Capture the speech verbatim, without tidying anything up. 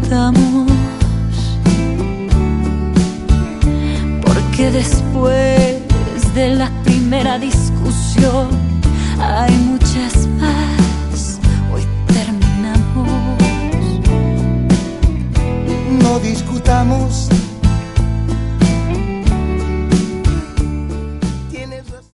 discutamos, porque después de la primera discusión hay muchas más. Hoy terminamos. No discutamos,